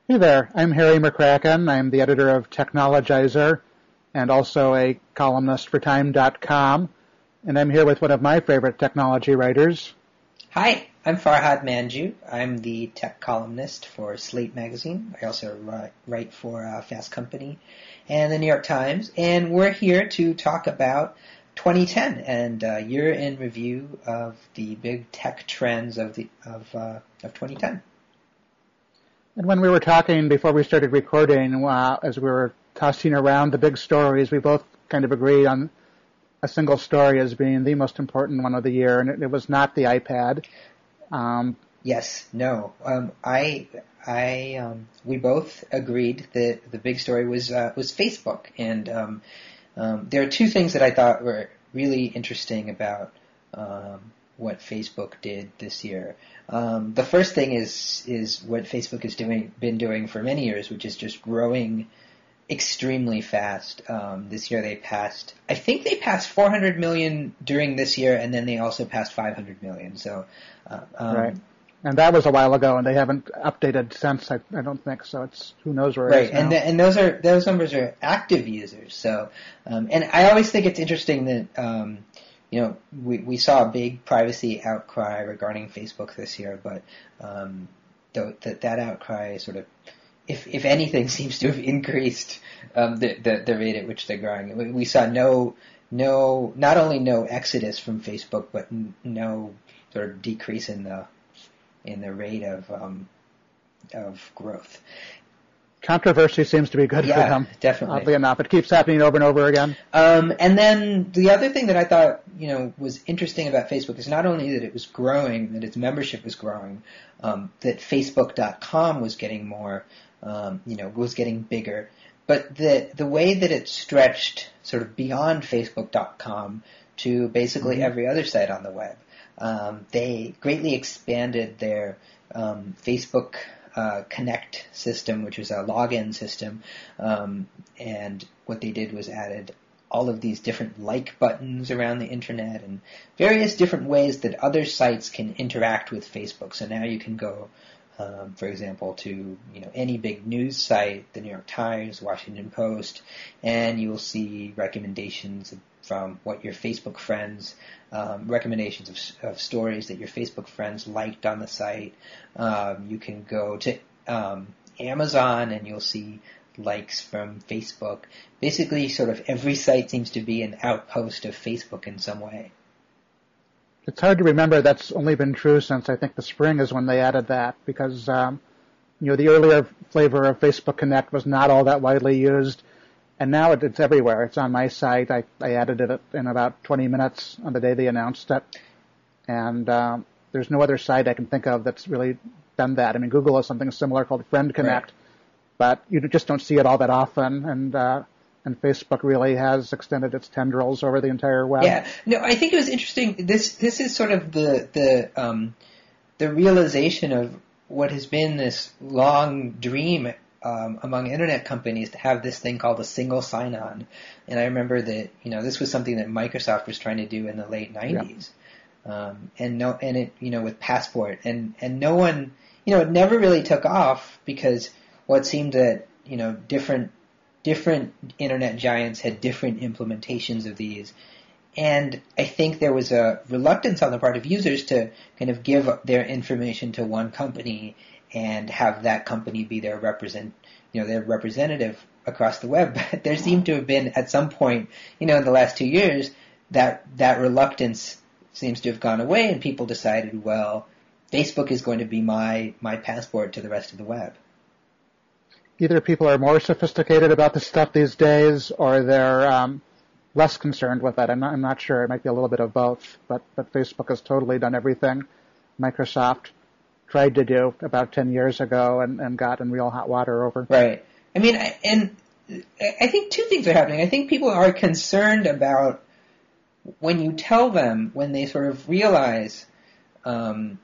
Hey there, I'm Harry McCracken. I'm the editor of Technologizer and also a columnist for Time.com. And I'm here with one of my favorite technology writers. Hi, I'm Farhad Manjoo. I'm the tech columnist for Slate Magazine. I also write for Fast Company and the New York Times. And we're here to talk about 2010 and year in review of the big tech trends of 2010. And when we were talking before we started recording, as we were tossing around the big stories, we both kind of agreed on a single story as being the most important one of the year, and it was not the iPad. Yes, no. We both agreed that the big story was Facebook, and there are two things that I thought were really interesting about what Facebook did this year. The first thing is what Facebook has been doing for many years, which is just growing extremely fast. This year I think they passed 400 million during this year, and then they also passed 500 million. So, right. And that was a while ago, and they haven't updated since. I don't think so. It's who knows where it is now. And those numbers are active users. So, and I always think it's interesting that we saw a big privacy outcry regarding Facebook this year, but that outcry sort of, if anything, seems to have increased the rate at which they're growing. We saw not only no exodus from Facebook, but no sort of decrease in the rate of growth. Controversy seems to be good for them. Definitely. Oddly enough, it keeps happening over and over again. And then the other thing that I thought, was interesting about Facebook is not only that it was growing, that its membership was growing, that Facebook.com was getting more, was getting bigger, but that the way that it stretched sort of beyond Facebook.com to basically every other site on the web. They greatly expanded their Facebook Connect system, which was a login system, and what they did was added all of these different like buttons around the internet and various different ways that other sites can interact with Facebook. So now you can go, for example, to any big news site, the New York Times, Washington Post, and you will see recommendations from what your Facebook friends, recommendations of stories that your Facebook friends liked on the site. You can go to Amazon and you'll see likes from Facebook. Basically, sort of every site seems to be an outpost of Facebook in some way. It's hard to remember that's only been true since I think the spring is when they added that, because the earlier flavor of Facebook Connect was not all that widely used. And now it's everywhere. It's on my site. I added it in about 20 minutes on the day they announced it. And there's no other site I can think of that's really done that. I mean, Google has something similar called Friend Connect, right, but you just don't see it all that often. And Facebook really has extended its tendrils over the entire web. Yeah. No, I think it was interesting. This is sort of the realization of what has been this long dream among internet companies to have this thing called a single sign-on. And I remember that, this was something that Microsoft was trying to do in the late 90s. Yeah. And it, with Passport. And no one, it never really took off because what seemed that, different internet giants had different implementations of these. And I think there was a reluctance on the part of users to kind of give their information to one company and have that company be their representative across the web. But there seemed to have been, at some point, in the last 2 years, that reluctance seems to have gone away, and people decided, well, Facebook is going to be my passport to the rest of the web. Either people are more sophisticated about this stuff these days, or they're less concerned with it. I'm not sure. It might be a little bit of both. But Facebook has totally done everything Microsoft tried to do about 10 years ago and got in real hot water over. Right. I mean, I think two things are happening. I think people are concerned about when you tell them, when they sort of realize, and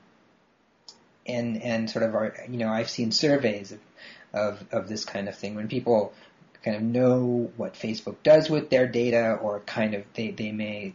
sort of are, I've seen surveys of this kind of thing, when people kind of know what Facebook does with their data, or kind of they may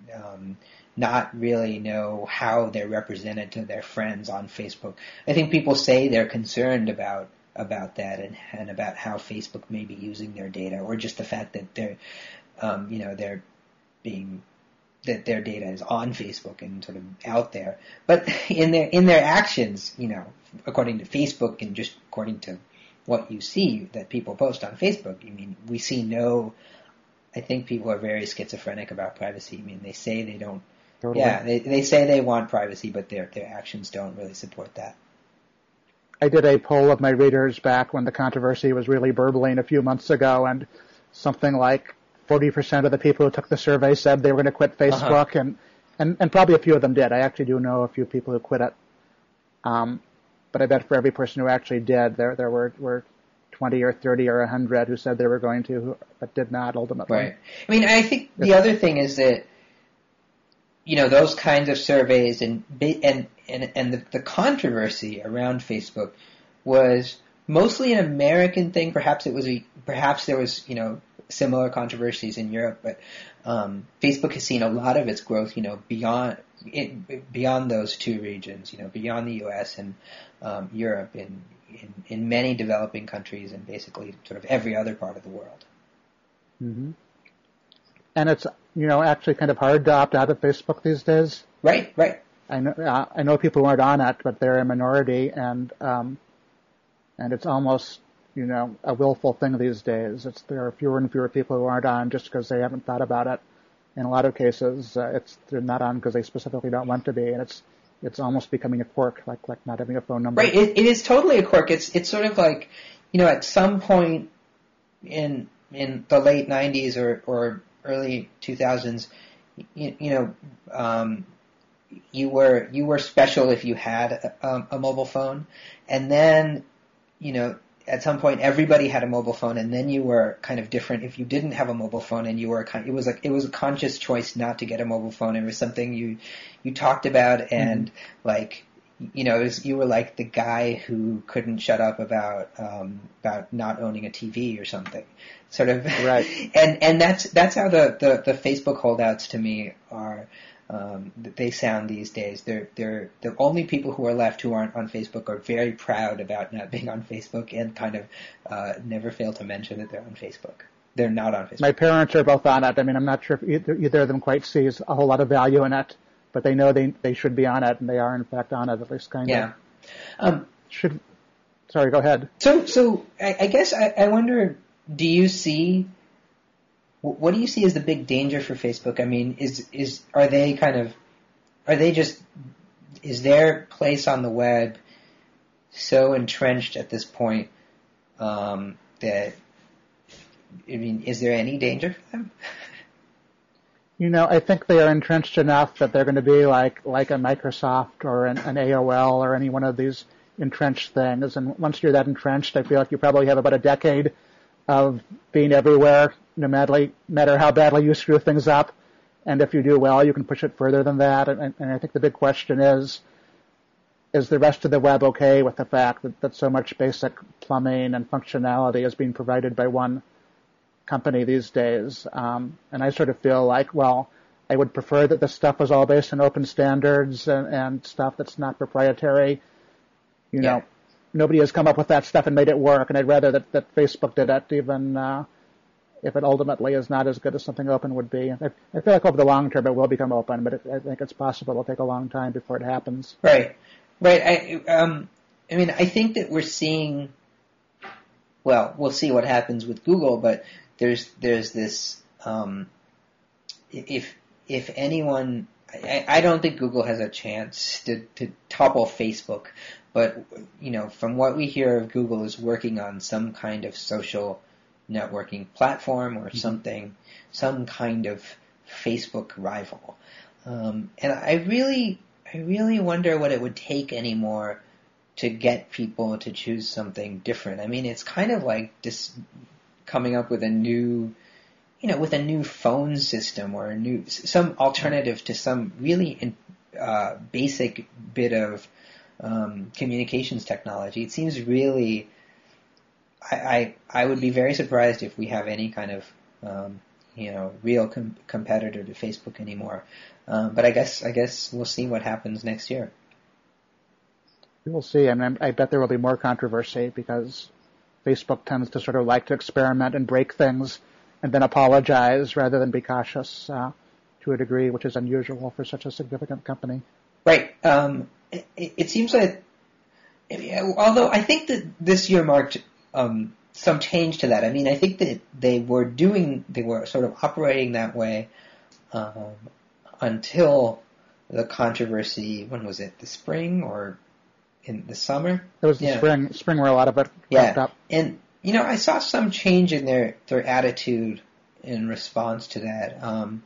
not really know how they're represented to their friends on Facebook. I think people say they're concerned about about that and about how Facebook may be using their data, or just the fact that they're being that their data is on Facebook and sort of out there. But in their actions, according to Facebook and just according to what you see that people post on Facebook, we see I think people are very schizophrenic about privacy. they say they don't, Totally. yeah, they say they want privacy, but their actions don't really support that. I did a poll of my readers back when the controversy was really burbling a few months ago, and something like 40% of the people who took the survey said they were going to quit Facebook, and probably a few of them did. I actually do know a few people who quit it. But I bet for every person who actually did, there were 20 or 30 or 100 who said they were going to, but did not ultimately. Right. I think the other thing is that, those kinds of surveys and the controversy around Facebook was mostly an American thing. Perhaps there was similar controversies in Europe, but Facebook has seen a lot of its growth, beyond those two regions, beyond the U.S. and Europe, in many developing countries, and basically sort of every other part of the world. Mm-hmm. And it's actually kind of hard to opt out of Facebook these days. Right. I know people who aren't on it, but they're a minority, and it's almost a willful thing these days. There are fewer and fewer people who aren't on just because they haven't thought about it. In a lot of cases, they're not on because they specifically don't want to be, and it's almost becoming a quirk, like not having a phone number. Right. It is totally a quirk. It's sort of like, at some point in the late 90s or early 2000s, you were special if you had a mobile phone, and then at some point everybody had a mobile phone, and then you were kind of different if you didn't have a mobile phone, and it was a conscious choice not to get a mobile phone. It was something you talked about, and you were like the guy who couldn't shut up about not owning a TV or something, sort of. Right. And that's how the Facebook holdouts to me are. They sound these days. They're the only people who are left who aren't on Facebook are very proud about not being on Facebook, and kind of never fail to mention that they're on Facebook. They're not on Facebook. My parents are both on it. I'm not sure if either of them quite sees a whole lot of value in it, but they know they should be on it, and they are in fact on it, at least kind of. Yeah. Sorry, go ahead. So I guess I wonder, what do you see as the big danger for Facebook? Is their place on the web so entrenched at this point that, is there any danger for them? I think they are entrenched enough that they're going to be like a Microsoft or an AOL or any one of these entrenched things. And once you're that entrenched, I feel like you probably have about a decade of being everywhere, no matter how badly you screw things up. And if you do well, you can push it further than that. And I think the big question is the rest of the web okay with the fact that so much basic plumbing and functionality is being provided by one company these days? And I sort of feel like, well, I would prefer that this stuff was all based on open standards and stuff that's not proprietary. Nobody has come up with that stuff and made it work, and I'd rather that Facebook did it, even if it ultimately is not as good as something open would be. I feel like over the long term it will become open, but I think it's possible it'll take a long time before it happens. Right. I think that we're seeing. Well, we'll see what happens with Google, but there's this. If anyone, I don't think Google has a chance to topple Facebook. But, from what we hear of, Google is working on some kind of social networking platform or something, some kind of Facebook rival. And I really wonder what it would take anymore to get people to choose something different. It's kind of like just coming up with a new phone system or some alternative to some really basic bit of communications technology. It seems really, I would be very surprised if we have any kind of, real competitor to Facebook anymore. But I guess we'll see what happens next year. We'll see. I mean, I bet there will be more controversy because Facebook tends to sort of like to experiment and break things and then apologize rather than be cautious to a degree, which is unusual for such a significant company. Right. It seems like, although I think that this year marked some change to that. I mean, I think that they were sort of operating that way until the controversy. When was it? The spring or in the summer? It was the spring where a lot of it popped up. And I saw some change in their attitude in response to that.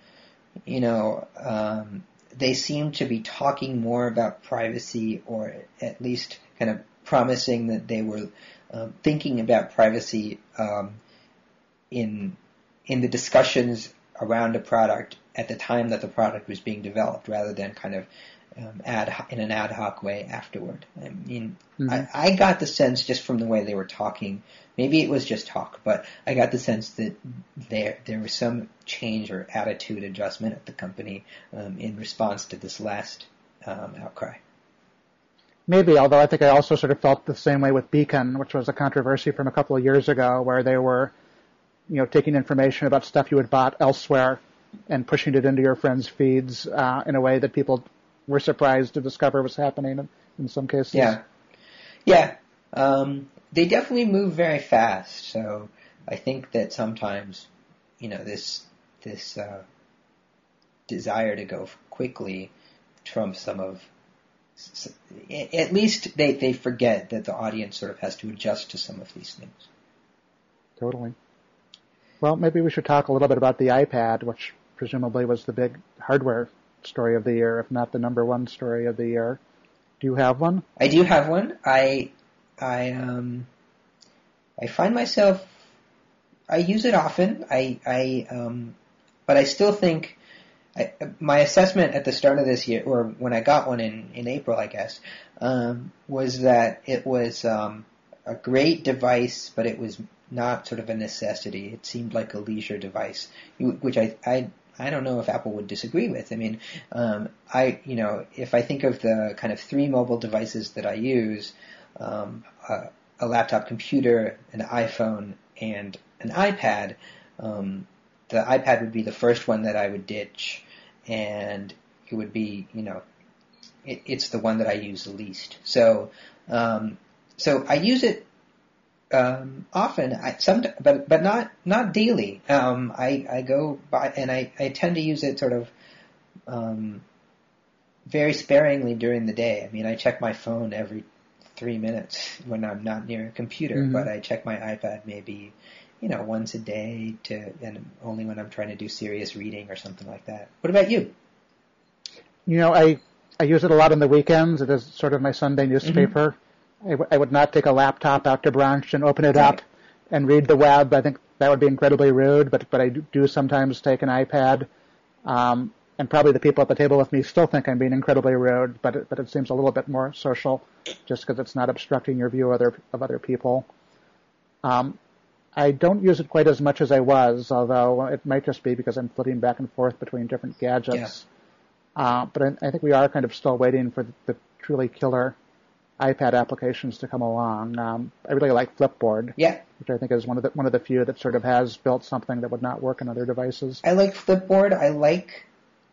They seem to be talking more about privacy, or at least kind of promising that they were thinking about privacy in the discussions around a product at the time that the product was being developed, rather than kind of in an ad hoc way afterward. I mean, I got the sense just from the way they were talking. Maybe it was just talk, but I got the sense that there was some change or attitude adjustment at the company in response to this last outcry. Maybe, although I think I also sort of felt the same way with Beacon, which was a controversy from a couple of years ago, where they were, taking information about stuff you had bought elsewhere and pushing it into your friends' feeds in a way that people were surprised to discover was happening in some cases. Yeah. They definitely move very fast, so I think that sometimes, this desire to go quickly trumps some of. At least they forget that the audience sort of has to adjust to some of these things. Totally. Well, maybe we should talk a little bit about the iPad, which presumably was the big hardware story of the year, if not the number one story of the year. Do you have one? I do have one. I find myself, I use it often. But I still think my assessment at the start of this year, or when I got one in April, I guess, was that it was a great device, but it was not sort of a necessity. It seemed like a leisure device, which I don't know if Apple would disagree with. I mean, if I think of the kind of three mobile devices that I use, a laptop computer, an iPhone, and an iPad, the iPad would be the first one that I would ditch, and it would be, it's the one that I use the least. So I use it often, but not daily. I go by, and I tend to use it sort of very sparingly during the day. I mean, I check my phone every 3 minutes when I'm not near a computer, but I check my iPad maybe, once a day, and only when I'm trying to do serious reading or something like that. What about you? I use it a lot on the weekends. It is sort of my Sunday newspaper. I would not take a laptop out to brunch and open it up and read the web. I think that would be incredibly rude, but I do sometimes take an iPad. And probably the people at the table with me still think I'm being incredibly rude, but it seems a little bit more social just because it's not obstructing your view of other people. I don't use it quite as much as I was, although it might just be because I'm flipping back and forth between different gadgets. But I think we are kind of still waiting for the truly killer iPad applications to come along. I really like Flipboard, which I think is one of the few that sort of has built something that would not work on other devices. I like Flipboard. I like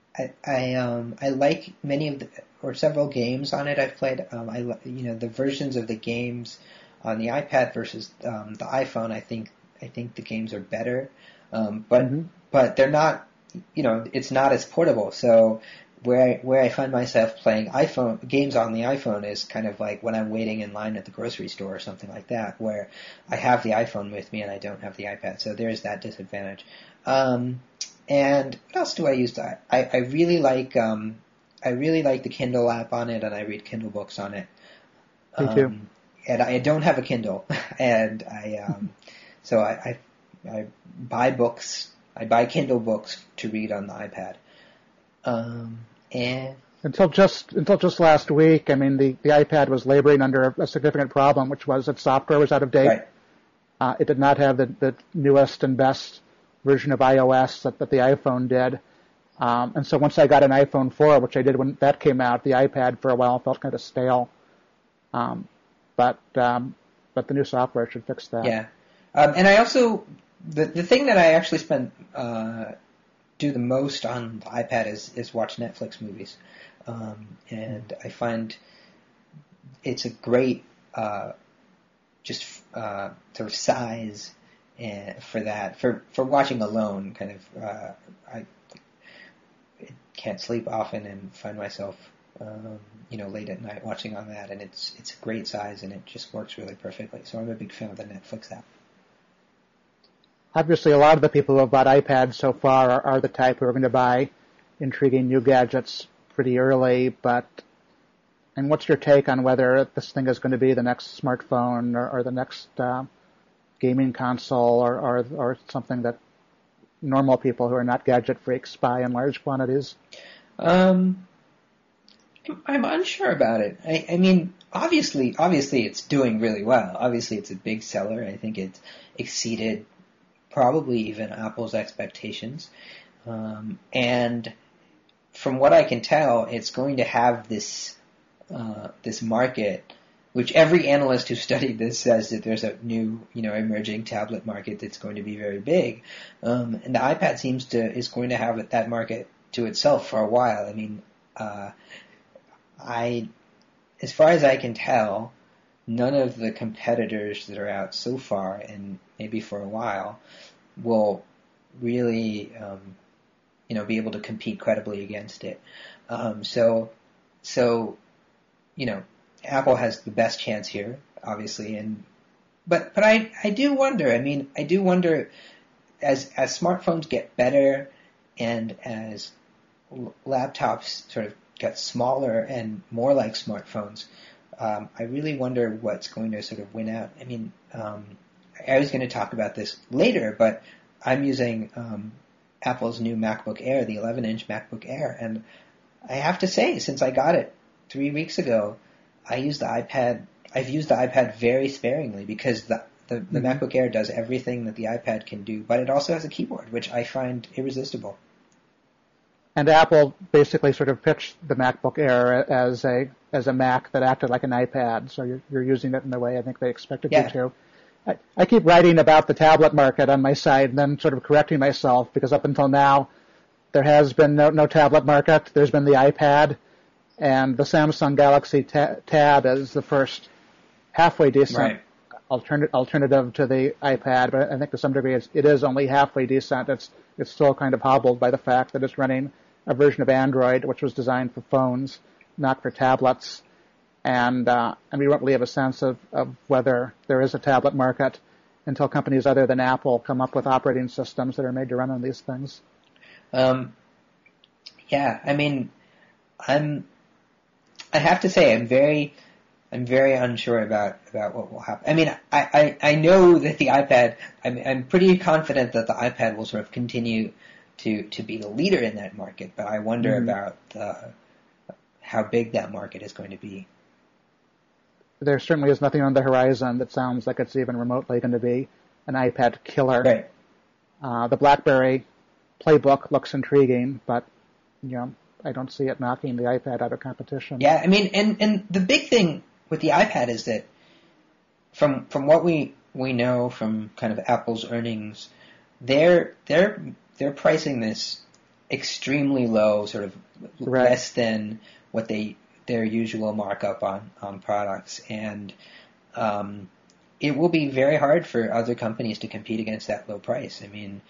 many of several games on it I've played. The versions of the games on the iPad versus the iPhone. I think the games are better, but they're not. It's not as portable. So where I find myself playing iPhone games on the iPhone is kind of like when I'm waiting in line at the grocery store or something like that, where I have the iPhone with me and I don't have the iPad. So there's that disadvantage. And what else do I use? I really like the Kindle app on it, and I read Kindle books on it. Me too. And I don't have a Kindle, and so I buy books. I buy Kindle books to read on the iPad. And until just last week, I mean, the iPad was laboring under a significant problem, which was its software was out of date. Right. It did not have the newest and best version of iOS that the iPhone did. And so once I got an iPhone 4, which I did when that came out, the iPad for a while felt kind of stale. But the new software should fix that. Yeah. And I also, the thing that I actually do the most on the iPad is watch Netflix movies. And I find it's a great, sort of size for that, for watching alone, kind of, I can't sleep often and find myself, late at night watching on that, and it's a great size and it just works really perfectly. So I'm a big fan of the Netflix app. Obviously, a lot of the people who have bought iPads so far are the type who are going to buy intriguing new gadgets pretty early, and what's your take on whether this thing is going to be the next smartphone or the next gaming console or something that normal people who are not gadget freaks buy in large quantities? I'm unsure about it. I mean, obviously it's doing really well. Obviously it's a big seller. I think it's exceeded probably even Apple's expectations. And from what I can tell, it's going to have this market, which every analyst who studied this says that there's a new, emerging tablet market that's going to be very big. And the iPad is going to have that market to itself for a while. I mean, as far as I can tell, none of the competitors that are out so far, and maybe for a while, will really, be able to compete credibly against it. So, Apple has the best chance here, obviously, but I do wonder. I mean, I do wonder as smartphones get better and as laptops sort of get smaller and more like smartphones, I really wonder what's going to sort of win out. I mean, I was going to talk about this later, but I'm using Apple's new MacBook Air, the 11-inch MacBook Air, and I have to say, since I got it 3 weeks ago, I've used the iPad very sparingly because the MacBook Air does everything that the iPad can do, but it also has a keyboard, which I find irresistible. And Apple basically sort of pitched the MacBook Air as a Mac that acted like an iPad, so you're using it in the way I think they expected you to. I keep writing about the tablet market on my site and then sort of correcting myself because up until now there has been no tablet market. There's been the iPad, and the Samsung Galaxy Tab is the first halfway decent alternative to the iPad, but I think to some degree it is only halfway decent. It's still kind of hobbled by the fact that it's running a version of Android which was designed for phones, not for tablets. And we won't really have a sense of whether there is a tablet market until companies other than Apple come up with operating systems that are made to run on these things. Yeah, I mean, I have to say I'm very unsure about what will happen. I mean, I know that the iPad, I'm pretty confident that the iPad will sort of continue to be the leader in that market, but I wonder about how big that market is going to be. There certainly is nothing on the horizon that sounds like it's even remotely going to be an iPad killer. Right. The BlackBerry playbook looks intriguing, but I don't see it knocking the iPad out of competition. Yeah, I mean, and the big thing with the iPad is that from what we know from kind of Apple's earnings, they're pricing this extremely low, sort of less than what their usual markup on products, and it will be very hard for other companies to compete against that low price. I mean,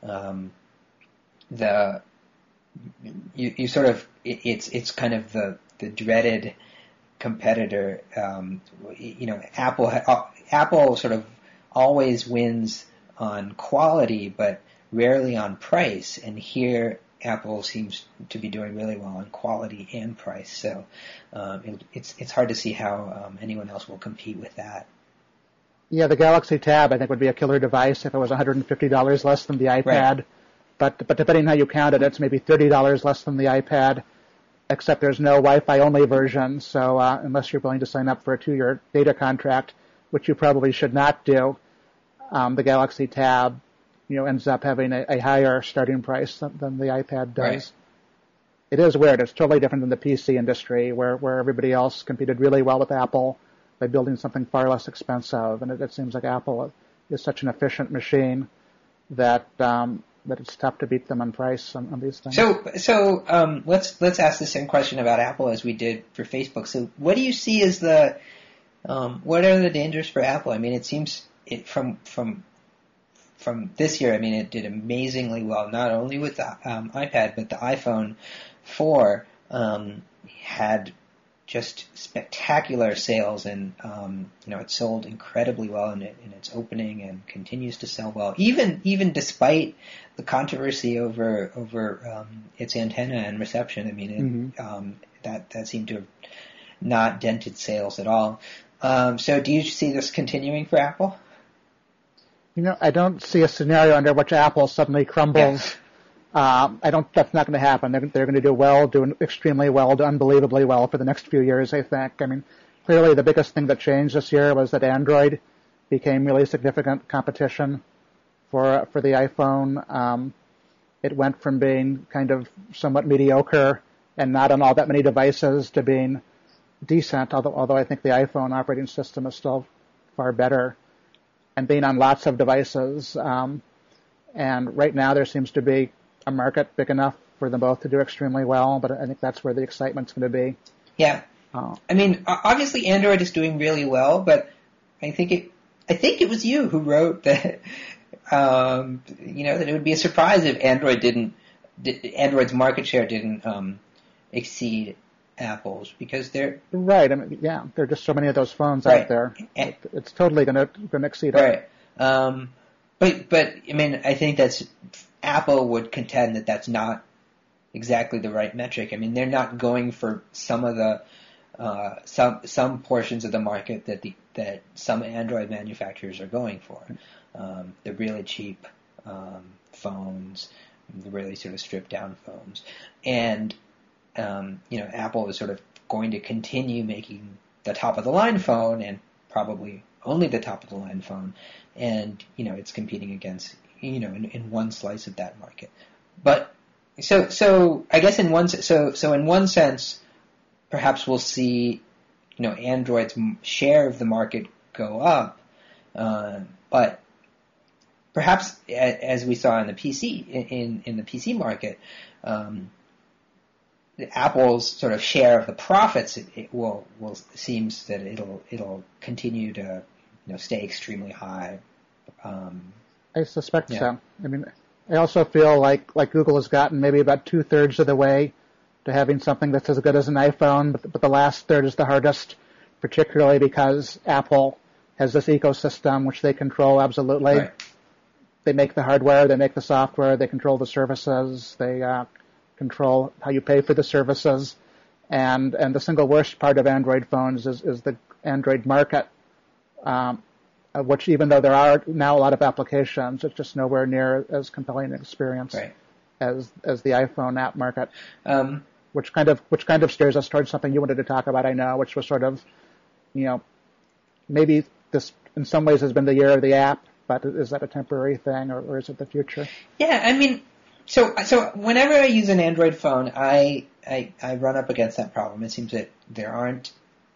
you sort of it's kind of the dreaded competitor. Apple sort of always wins on quality, but rarely on price, and here Apple seems to be doing really well on quality and price. So it's hard to see how anyone else will compete with that. Yeah, the Galaxy Tab I think would be a killer device if it was $150 less than the iPad. Right. But depending on how you count it, it's maybe $30 less than the iPad, except there's no Wi-Fi only version. So unless you're willing to sign up for a 2-year data contract, which you probably should not do, the Galaxy Tab ends up having a higher starting price than the iPad does. Right. It is weird. It's totally different than the PC industry where everybody else competed really well with Apple. by building something far less expensive. And it seems like Apple is such an efficient machine that that it's tough to beat them on price on these things. So let's ask the same question about Apple as we did for Facebook. So what do you see as what are the dangers for Apple? I mean, it seems from this year, I mean, it did amazingly well, not only with the iPad, but the iPhone 4 had just spectacular sales, and it sold incredibly well in its opening and continues to sell well, even despite the controversy over its antenna and reception. I mean, that seemed to have not dented sales at all. So do you see this continuing for Apple? I don't see a scenario under which Apple suddenly crumbles. Yeah. That's not going to happen. They're going to do well, do extremely well, do unbelievably well for the next few years, I think. I mean, clearly the biggest thing that changed this year was that Android became really significant competition for the iPhone. It went from being kind of somewhat mediocre and not on all that many devices to being decent, although I think the iPhone operating system is still far better, and being on lots of devices. And right now there seems to be a market big enough for them both to do extremely well, but I think that's where the excitement's going to be. Yeah. I mean, obviously Android is doing really well, but I think it was you who wrote that, that it would be a surprise if Android's market share didn't exceed Apple's, because they're right. I mean, yeah, there are just so many of those phones out there. It's totally going to exceed it. Right. But I mean, I think Apple would contend that that's not exactly the right metric. I mean, they're not going for some of the some portions of the market that some Android manufacturers are going for. The really cheap phones, the really sort of stripped down phones, and Apple is sort of going to continue making the top of the line phone, and probably only the top of the line phone, and it's competing against in one slice of that market. But so I guess in one sense, perhaps we'll see Android's share of the market go up, but perhaps as we saw in the PC in the PC market, Apple's sort of share of the profits seems that it'll continue to stay extremely high. I suspect so. I mean, I also feel like Google has gotten maybe about 2/3 of the way to having something that's as good as an iPhone, but the last third is the hardest, particularly because Apple has this ecosystem which they control absolutely. Right. They make the hardware, they make the software, they control the services, they control how you pay for the services, and the single worst part of Android phones is the Android market, which, even though there are now a lot of applications, it's just nowhere near as compelling an experience as the iPhone app market, which kind of steers us towards something you wanted to talk about, I know, which was sort of, maybe this in some ways has been the year of the app, but is that a temporary thing, or is it the future? Yeah, I mean, so whenever I use an Android phone, I run up against that problem. It seems that there aren't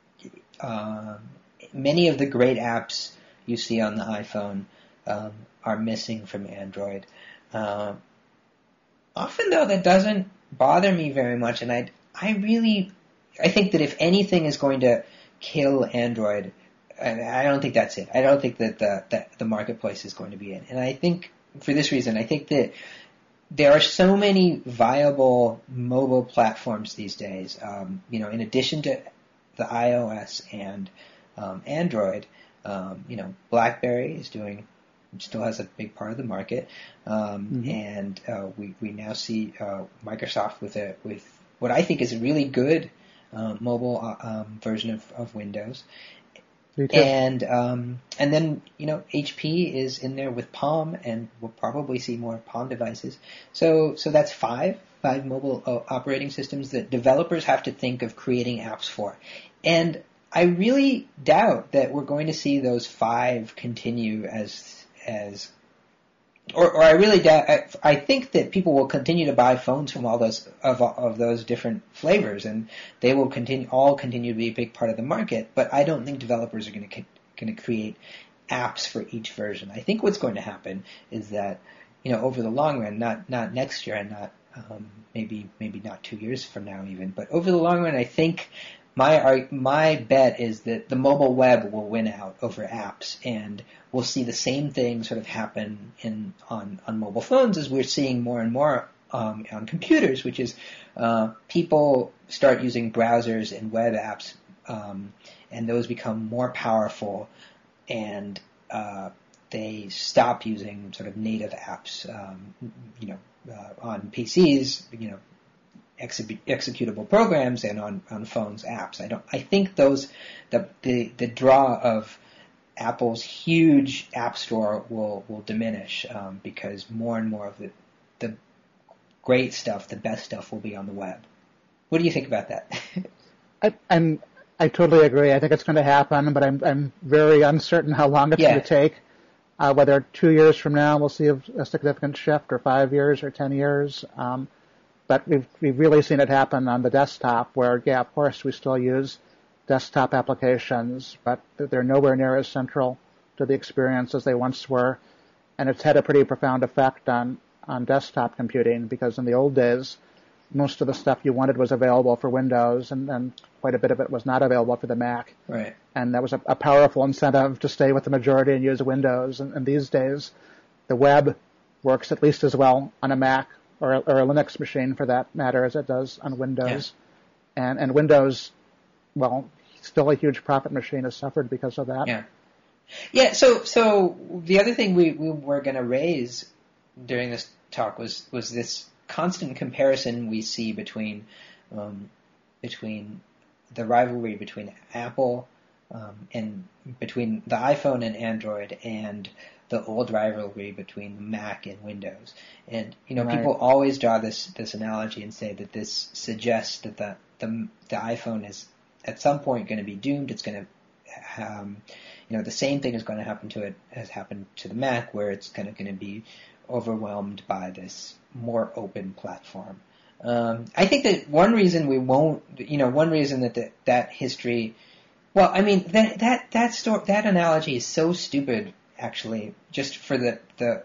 many of the great apps you see on the iPhone are missing from Android. Often, though, that doesn't bother me very much, and I think that if anything is going to kill Android, I don't think that's it. I don't think that the marketplace is going to be it. And I think for this reason, I think that there are so many viable mobile platforms these days. In addition to the iOS and Android, BlackBerry still has a big part of the market, and we now see Microsoft with what I think is a really good mobile version of Windows. And then HP is in there with Palm, and we'll probably see more Palm devices. So that's five mobile operating systems that developers have to think of creating apps for. And I really doubt that we're going to see those five continue as or I really doubt. I think that people will continue to buy phones from all those of those different flavors, and they will continue to be a big part of the market. But I don't think developers are going to create apps for each version. I think what's going to happen is that, over the long run, not next year and not maybe not 2 years from now even, but over the long run, I think my bet is that the mobile web will win out over apps, and we'll see the same thing sort of happen on mobile phones as we're seeing more and more on computers, which is people start using browsers and web apps, and those become more powerful, and they stop using sort of native apps, on PCs, executable programs, and on phones apps. I think the draw of Apple's huge app store will diminish, because more and more of the great stuff, the best stuff, will be on the web. What do you think about that? I totally agree. I think it's going to happen, but I'm very uncertain how long it's going to take. Whether 2 years from now we'll see a significant shift, or 5 years, or 10 years. But we've really seen it happen on the desktop, where, yeah, of course, we still use desktop applications, but they're nowhere near as central to the experience as they once were. And it's had a pretty profound effect on desktop computing, because in the old days, most of the stuff you wanted was available for Windows, and quite a bit of it was not available for the Mac. Right. And that was a powerful incentive to stay with the majority and use Windows. And these days, the web works at least as well on a Mac or a Linux machine, for that matter, as it does on Windows. Yeah. And Windows, well, still a huge profit machine, has suffered because of that. Yeah. Yeah. So the other thing we were going to raise during this talk was this constant comparison we see between the rivalry between Apple and between the iPhone and Android, and the old rivalry between Mac and Windows. And right. People always draw this analogy and say that this suggests that the iPhone is at some point going to be doomed. It's going to the same thing is going to happen to it as happened to the Mac, where it's kind of going to be overwhelmed by this more open platform. I think that one reason we won't, one reason that history, well, I mean, that analogy is so stupid, actually, just for the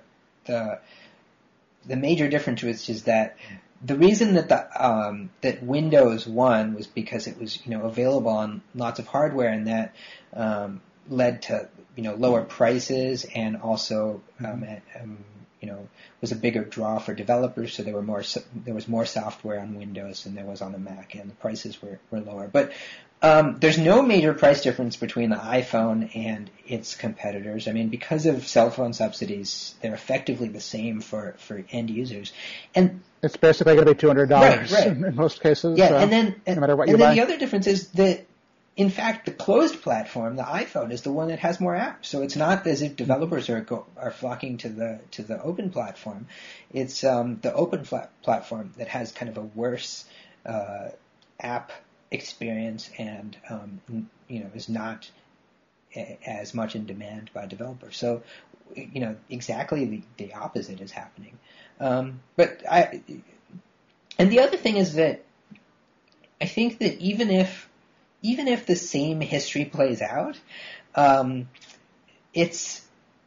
major difference, which is that the reason that that Windows won was because it was, available on lots of hardware, and that led to, lower prices, and also, was a bigger draw for developers. So there was more software on Windows than there was on the Mac, and the prices were lower. But there's no major price difference between the iPhone and its competitors. I mean, because of cell phone subsidies, they're effectively the same for end users. And it's basically going to be $200 right. in most cases. Yeah, and then no matter what you buy. And then the other difference is that, in fact, the closed platform, the iPhone, is the one that has more apps. So it's not as if developers are flocking to the open platform. It's the open platform that has kind of a worse app experience, and is not as much in demand by developers. So exactly the opposite is happening. And the other thing is that I think that even if the same history plays out, it's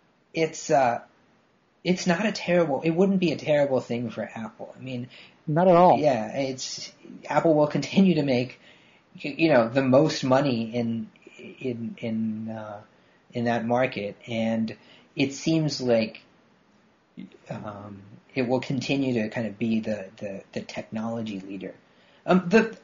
not it wouldn't be a terrible thing for Apple. I mean, not at all. Yeah, Apple will continue to make, the most money in that market, and it seems like it will continue to kind of be the technology leader. The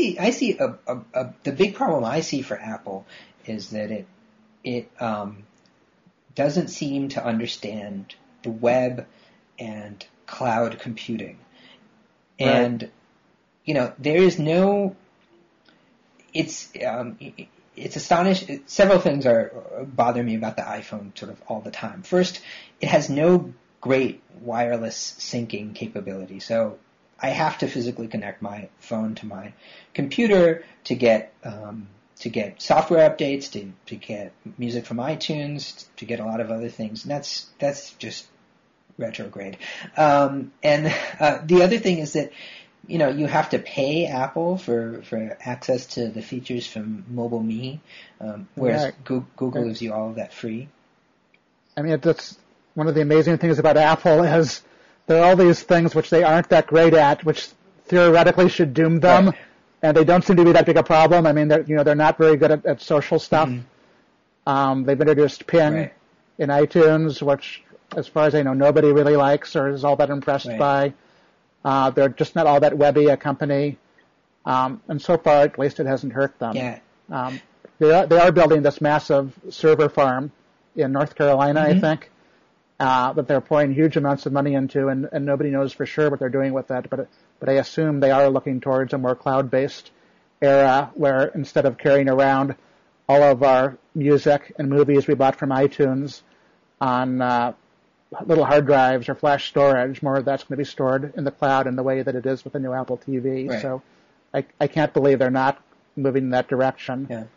big problem I see for Apple is that it doesn't seem to understand the web and cloud computing. And, there is no, it's astonishing. Several things bother me about the iPhone sort of all the time. First, it has no great wireless syncing capability. So I have to physically connect my phone to my computer to get software updates, to get music from iTunes, to get a lot of other things. And that's just retrograde. And the other thing is that, you have to pay Apple for access to the features from Mobile Me, whereas Right. Google gives you all of that free. I mean, that's one of the amazing things about Apple is there are all these things which they aren't that great at, which theoretically should doom them, Right. and they don't seem to be that big a problem. I mean, they're not very good at social stuff. Mm-hmm. They've introduced Ping Right. in iTunes, which, as far as I know, nobody really likes or is all that impressed Right. by. They're just not all that webby a company, and so far, at least, it hasn't hurt them. Yeah. They are building this massive server farm in North Carolina, I think, that they're pouring huge amounts of money into, and nobody knows for sure what they're doing with that. But I assume they are looking towards a more cloud-based era where instead of carrying around all of our music and movies we bought from iTunes on little hard drives or flash storage, more of that's going to be stored in the cloud in the way that it is with the new Apple TV. Right. So I can't believe they're not moving in that direction. Yeah.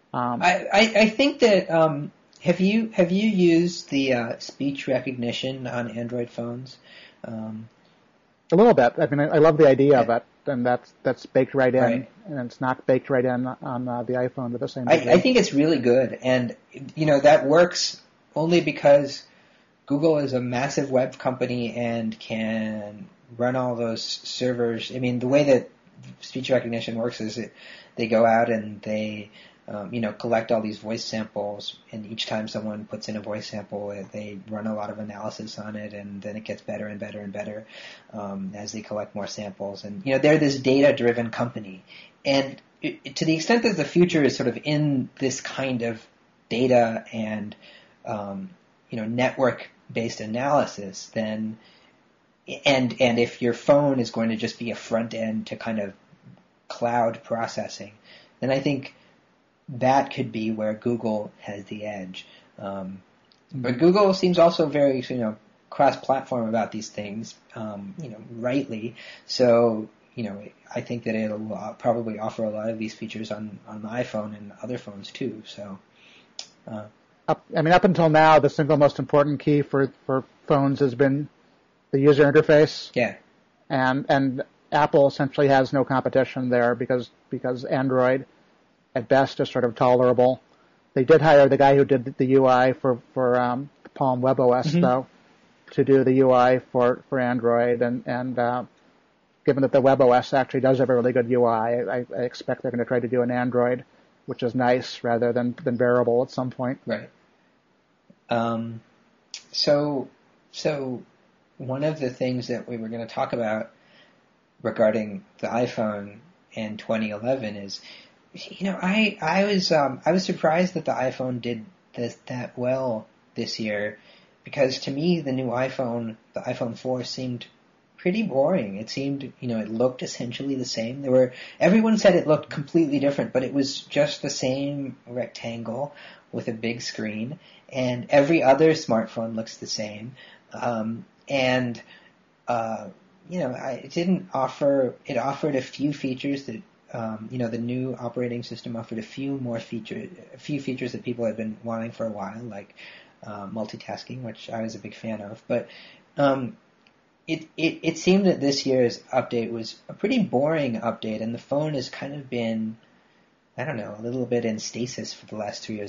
I think that have you used the speech recognition on Android phones? A little bit. I mean, I love the idea of it, and that's baked right in, Right. and it's not baked right in on the iPhone to the same degree. I think it's really good, and that works only because Google is a massive web company and can run all those servers. I mean, the way that speech recognition works is that they go out and they collect all these voice samples, and each time someone puts in a voice sample, they run a lot of analysis on it, and then it gets better and better and better as they collect more samples. And they're this data-driven company, and to the extent that the future is sort of in this kind of data and network-based analysis, then and if your phone is going to just be a front end to kind of cloud processing, then I think that could be where Google has the edge. But Google seems also very, cross-platform about these things, rightly. So, I think that it'll probably offer a lot of these features on the iPhone and other phones too. So, Up until now, the single most important key for phones has been the user interface. Yeah. And Apple essentially has no competition there because Android at best is sort of tolerable. They did hire the guy who did the UI for Palm WebOS though, to do the UI for Android, and given that the WebOS actually does have a really good UI, I expect they're going to try to do an Android, which is nice rather than bearable at some point. Right. So one of the things that we were going to talk about regarding the iPhone in 2011 is, I was surprised that the iPhone did that well this year, because to me the new iPhone, the iPhone 4, seemed pretty boring. It seemed, it looked essentially the same. Everyone said it looked completely different, but it was just the same rectangle with a big screen, and every other smartphone looks the same. It didn't offer. It offered a few features that, the new operating system offered a few features that people had been wanting for a while, like multitasking, which I was a big fan of. But it seemed that this year's update was a pretty boring update, and the phone has kind of been, I don't know, a little bit in stasis for the last 3 years.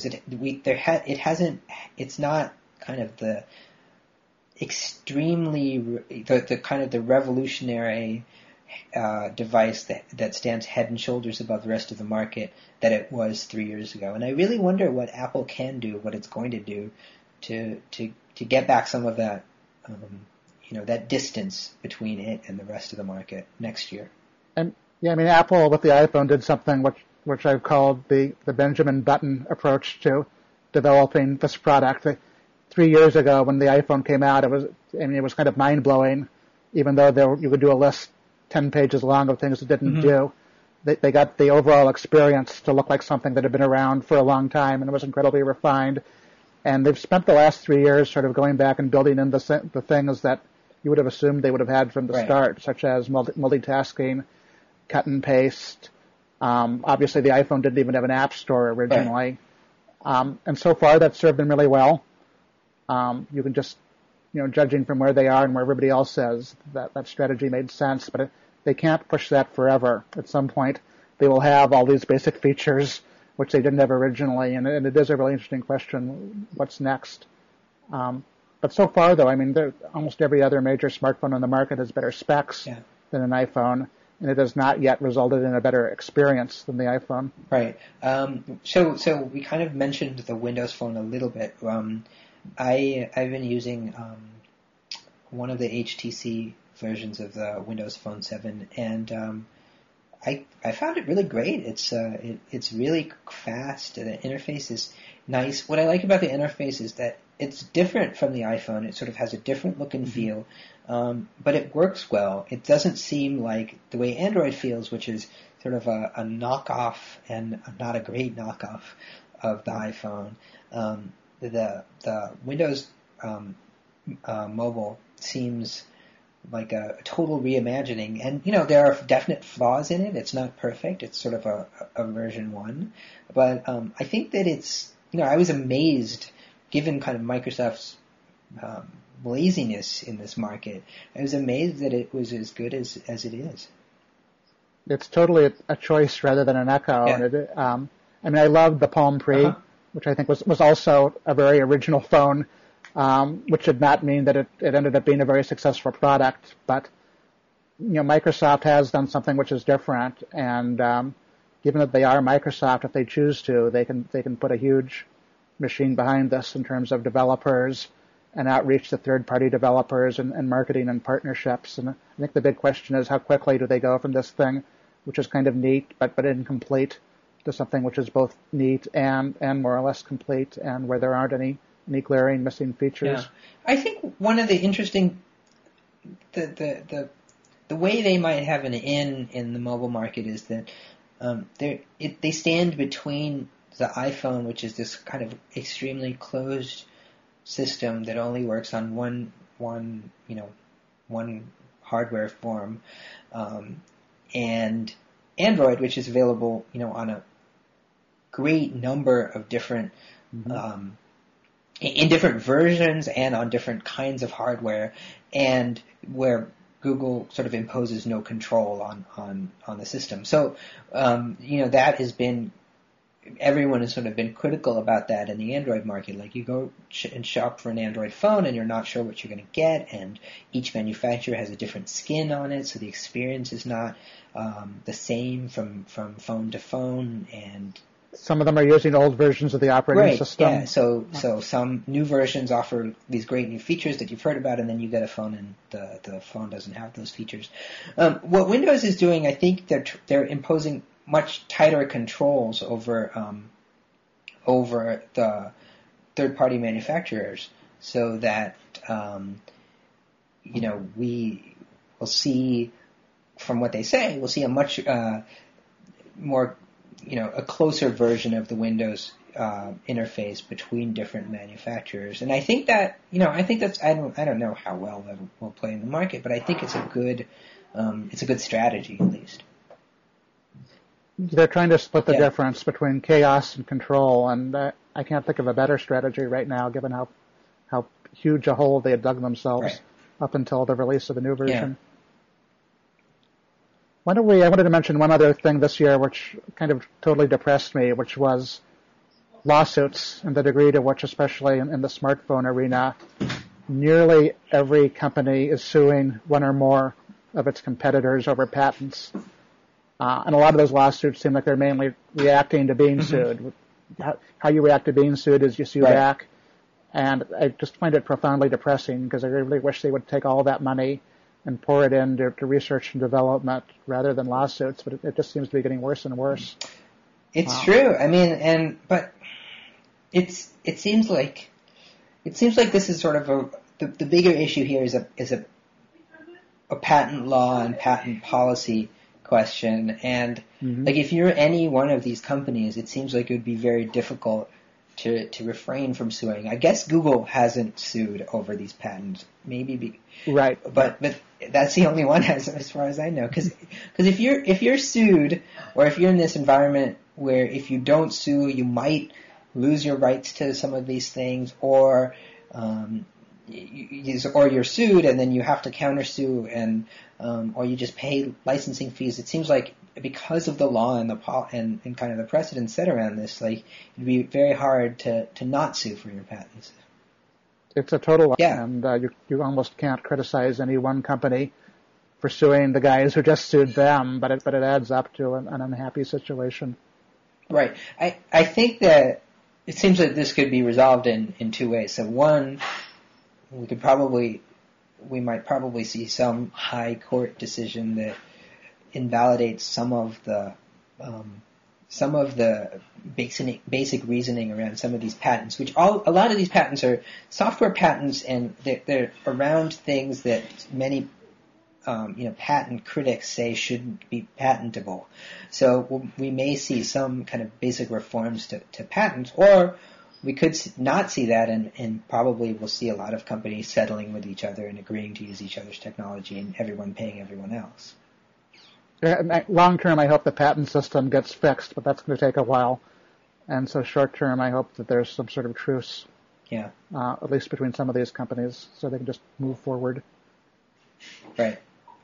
It's not kind of the extremely the kind of the revolutionary device that stands head and shoulders above the rest of the market that it was 3 years ago. And I really wonder what Apple can do, what it's going to do to get back some of that that distance between it and the rest of the market next year. And yeah, I mean, Apple with the iPhone did something which I've called the Benjamin Button approach to developing this product. 3 years ago, when the iPhone came out, it was kind of mind blowing. Even though you could do a list 10 pages long of things it didn't do, they got the overall experience to look like something that had been around for a long time, and it was incredibly refined. And they've spent the last 3 years sort of going back and building in the things that you would have assumed they would have had from the start, such as multitasking, cut and paste. Obviously, the iPhone didn't even have an app store originally. And so far, that's served them really well. You can just, judging from where they are and where everybody else says that strategy made sense, but they can't push that forever. At some point, they will have all these basic features which they didn't have originally, and it is a really interesting question, what's next? But so far, though, I mean, almost every other major smartphone on the market has better specs than an iPhone, and it has not yet resulted in a better experience than the iPhone. Right. So we kind of mentioned the Windows Phone a little bit. I've been using one of the HTC versions of the Windows Phone 7, and I found it really great. It's really fast. The interface is nice. What I like about the interface is that it's different from the iPhone. It sort of has a different look and feel, but it works well. It doesn't seem like the way Android feels, which is sort of a knockoff and not a great knockoff of the iPhone. The Windows Mobile seems like a total reimagining, and there are definite flaws in it. It's not perfect. It's sort of a version 1, but I think that it's I was amazed, given kind of Microsoft's laziness in this market. I was amazed that it was as good as it is. It's totally a choice rather than an echo. Yeah. And I loved the Palm Pre, which I think was also a very original phone. Which did not mean that it ended up being a very successful product, but Microsoft has done something which is different, and given that they are Microsoft, if they choose to, they can put a huge machine behind this in terms of developers and outreach to third-party developers and marketing and partnerships. And I think the big question is how quickly do they go from this thing, which is kind of neat but incomplete, to something which is both neat and more or less complete, and where there aren't any glaring missing features. Yeah. I think one of the interesting, the way they might have an in the mobile market is that they stand between the iPhone, which is this kind of extremely closed system that only works on one hardware form, and Android, which is available on a great number of different in different versions and on different kinds of hardware, and where Google sort of imposes no control on the system. So, that has been, everyone has sort of been critical about that in the Android market. Like, you go and shop for an Android phone and you're not sure what you're going to get, and each manufacturer has a different skin on it, so the experience is not the same from phone to phone, and some of them are using old versions of the operating system. Yeah. So some new versions offer these great new features that you've heard about, and then you get a phone and the phone doesn't have those features. What Windows is doing, I think they're imposing much tighter controls over the third-party manufacturers, so that we will see, from what they say, we'll see a much more a closer version of the Windows interface between different manufacturers, and I think that that's I don't know how well that will play in the market, but I think it's a good strategy, at least. They're trying to split the difference between chaos and control, and I can't think of a better strategy right now, given how huge a hole they had dug themselves up until the release of the new version. I wanted to mention one other thing this year which kind of totally depressed me, which was lawsuits, and the degree to which, especially in the smartphone arena, nearly every company is suing one or more of its competitors over patents. And a lot of those lawsuits seem like they're mainly reacting to being sued. How you react to being sued is you sue back. And I just find it profoundly depressing, because I really wish they would take all that money and pour it into research and development rather than lawsuits, but it just seems to be getting worse and worse. It's true. I mean, but it seems like this is sort of the bigger issue here is a patent law and patent policy question, and like, if you're any one of these companies, it seems like it would be very difficult to refrain from suing. I guess Google hasn't sued over these patents, but that's the only one as far as I know. Because if you're sued, or if you're in this environment where if you don't sue, you might lose your rights to some of these things, or or you're sued and then you have to countersue, and or you just pay licensing fees. It seems like because of the law and and kind of the precedent set around this, like it'd be very hard to not sue for your patents. It's a total, yeah. And you almost can't criticize any one company for suing the guys who just sued them, but it adds up to an unhappy situation. Right. I think that it seems that this could be resolved in two ways. So one, we might probably see some high court decision that invalidates some of the basic reasoning around some of these patents, which a lot of these patents are software patents, and they're around things that many patent critics say shouldn't be patentable. So we may see some kind of basic reforms to patents, or we could not see that, and probably we'll see a lot of companies settling with each other and agreeing to use each other's technology, and everyone paying everyone else. Long term, I hope the patent system gets fixed, but that's going to take a while. And so short term, I hope that there's some sort of truce, at least between some of these companies, so they can just move forward. Right.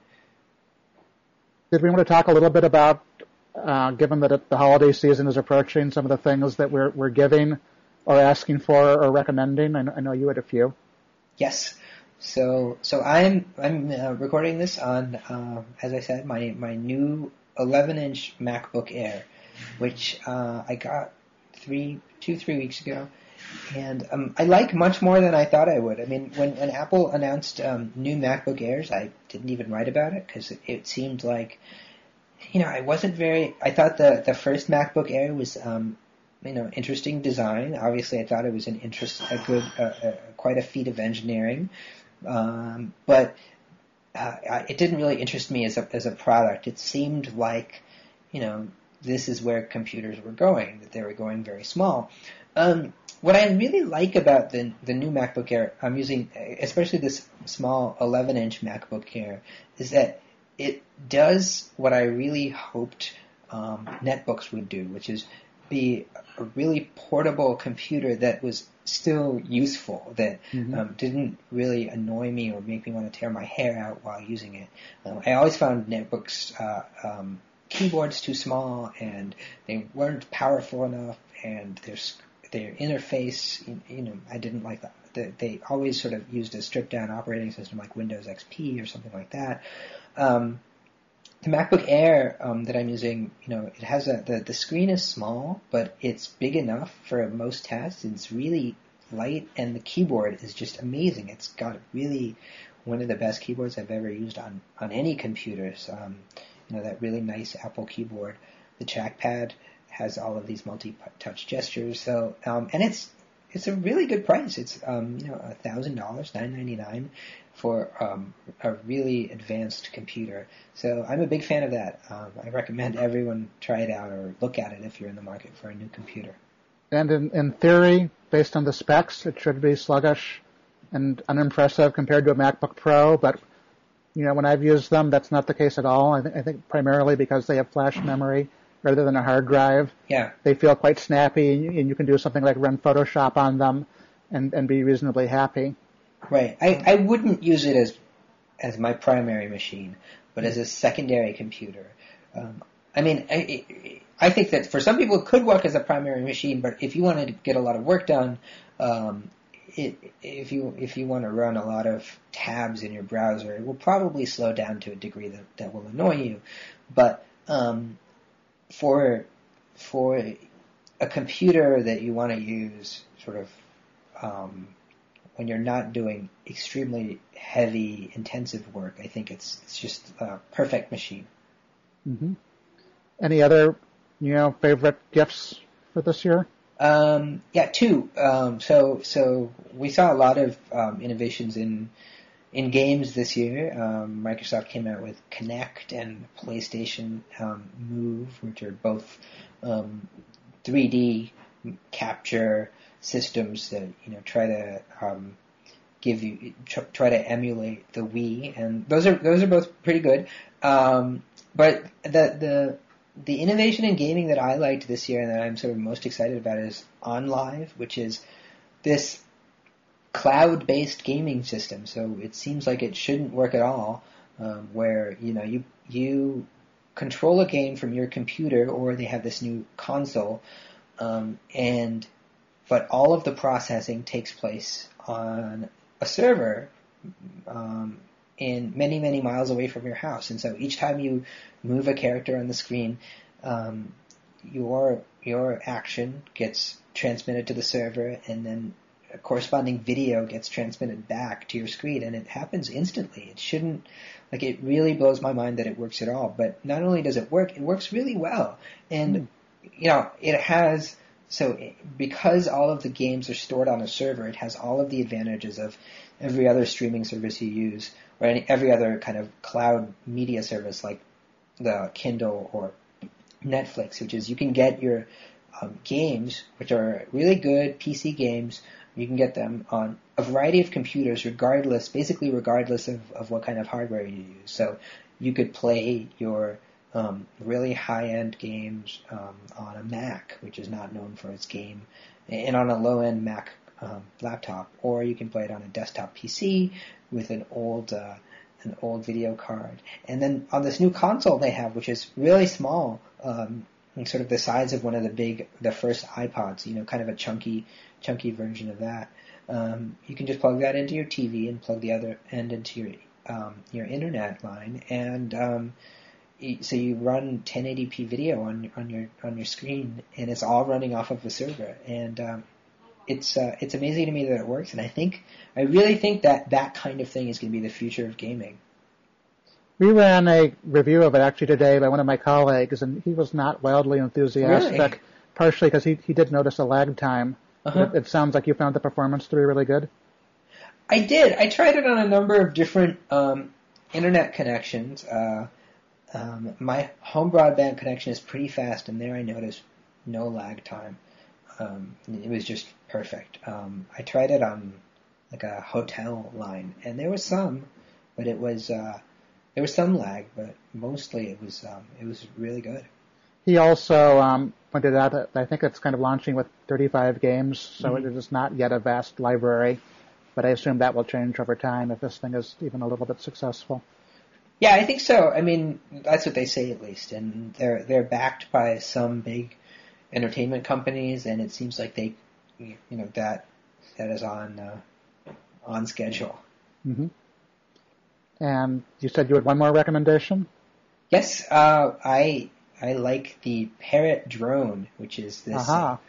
Did we want to talk a little bit about, given that the holiday season is approaching, some of the things that we're giving or asking for or recommending? I know you had a few. Yes. So I'm recording this on, as I said, my new 11-inch MacBook Air, which I got 3 weeks ago, and I like much more than I thought I would. I mean, when Apple announced new MacBook Airs, I didn't even write about it because it seemed like, I wasn't very. I thought the first MacBook Air was interesting design. Obviously, I thought it was quite a feat of engineering. But it didn't really interest me as a product. It seemed like, this is where computers were going, that they were going very small. What I really like about the new MacBook Air I'm using, especially this small 11-inch MacBook Air, is that it does what I really hoped netbooks would do, which is be a really portable computer that was still useful, that didn't really annoy me or make me want to tear my hair out while using it. I always found netbooks keyboards too small, and they weren't powerful enough, and their interface, I didn't like that. They always sort of used a stripped-down operating system like Windows XP or something like that. The MacBook Air that I'm using, it has the screen is small, but it's big enough for most tasks. It's really light, and the keyboard is just amazing. It's got really one of the best keyboards I've ever used on any computers. That really nice Apple keyboard. The trackpad has all of these multi-touch gestures. So, and it's a really good price. It's $1,000, $999 for a really advanced computer. So I'm a big fan of that. I recommend everyone try it out or look at it if you're in the market for a new computer. And in theory, based on the specs, it should be sluggish and unimpressive compared to a MacBook Pro. But when I've used them, that's not the case at all. I think primarily because they have flash memory rather than a hard drive. Yeah. They feel quite snappy, and you can do something like run Photoshop on them and be reasonably happy. Right. I wouldn't use it as my primary machine, but as a secondary computer. I think that for some people it could work as a primary machine, but if you wanted to get a lot of work done, if you want to run a lot of tabs in your browser, it will probably slow down to a degree that will annoy you. But for a computer that you want to use sort of when you're not doing extremely heavy, intensive work, I think it's just a perfect machine. Mm-hmm. Any other, favorite gifts for this year? Yeah, two. So we saw a lot of innovations in games this year. Microsoft came out with Kinect and PlayStation Move, which are both 3D capture systems that try to try to emulate the Wii, and those are both pretty good. But the innovation in gaming that I liked this year and that I'm sort of most excited about is OnLive, which is this cloud-based gaming system, so it seems like it shouldn't work at all. Where you control a game from your computer, or they have this new console, but all of the processing takes place on a server in many, many miles away from your house. And so each time you move a character on the screen, your action gets transmitted to the server, and then a corresponding video gets transmitted back to your screen, and it happens instantly. It shouldn't, it really blows my mind that it works at all. But not only does it works really well. And, it has, because all of the games are stored on a server, it has all of the advantages of every other streaming service you use, or every other kind of cloud media service like the Kindle or Netflix, which is you can get your games, which are really good PC games. You can get them on a variety of computers, basically regardless of what kind of hardware you use. So you could play your really high-end games on a Mac, which is not known for its game, and on a low-end Mac laptop, or you can play it on a desktop PC with an old video card. And then on this new console they have, which is really small, sort of the size of one of the first iPods, kind of a chunky version of that. You can just plug that into your TV and plug the other end into your internet line, and so you run 1080p video on your screen, and it's all running off of a server. And it's amazing to me that it works, and I really think that kind of thing is going to be the future of gaming. We ran a review of it actually today by one of my colleagues, and he was not wildly enthusiastic, Really? partially because he did notice a lag time. Uh-huh. It sounds like you found the performance to be really good. I did. I tried it on a number of different internet connections. My home broadband connection is pretty fast, and there I noticed no lag time. It was just perfect. I tried it on a hotel line, and there was some, but there was some lag, but mostly it was really good. He also pointed out that I think it's kind of launching with 35 games, so It is not yet a vast library, but I assume that will change over time if this thing is even a little bit successful. Yeah, I think so. I mean, that's what they say at least, and they're backed by some big entertainment companies, and it seems like they, that is on schedule. Mm-hmm. And you said you had one more recommendation? Yes, I like the Parrot drone, which is this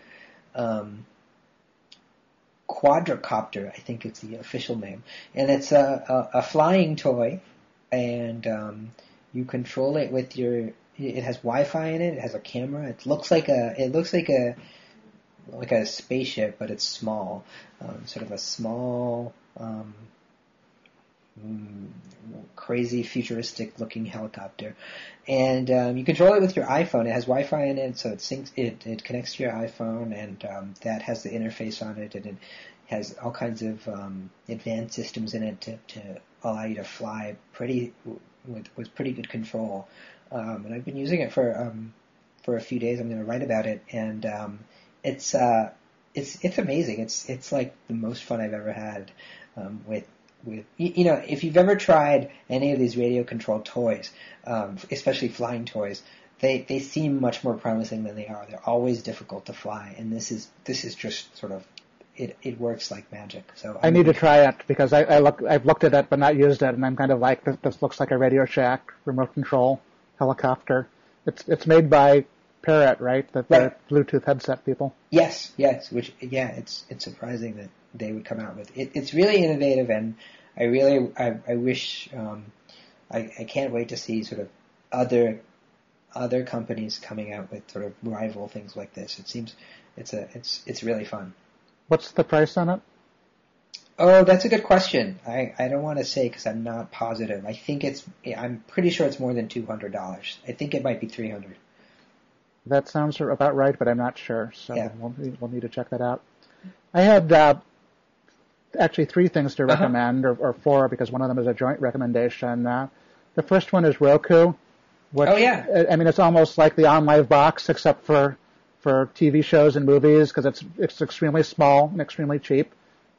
quadricopter, I think it's the official name, and it's a flying toy, and you control it with it has Wi-Fi in it. It has a camera. It looks like a spaceship, but it's small, sort of a small, crazy futuristic looking helicopter, and you control it with your iPhone. It has Wi-Fi in it, so it connects to your iPhone, and that has the interface on it, and it has all kinds of advanced systems in it to allow you to fly with pretty good control. And I've been using it for a few days. I'm going to write about it, and it's amazing. It's like the most fun I've ever had with if you've ever tried any of these radio controlled toys, especially flying toys, they seem much more promising than they are. They're always difficult to fly, and this is just sort of it works like magic. So I need to try it because I've looked at it but not used it, and I'm kind of like this looks like a Radio Shack remote control helicopter. It's made by Parrot, right? The Bluetooth headset people. Yes. Which it's surprising that they would come out with it. It's really innovative, and I wish I can't wait to see sort of other companies coming out with sort of rival things like this. It seems it's really fun. What's the price on it? Oh, that's a good question. I don't want to say because I'm not positive. I'm pretty sure it's more than $200. I think it might be $300. That sounds about right, but I'm not sure. So yeah. We'll need to check that out. I had actually three things to recommend, or four, because one of them is a joint recommendation. The first one is Roku. Which, oh yeah. I mean, it's almost like the OnLive box, except for TV shows and movies, because it's extremely small and extremely cheap.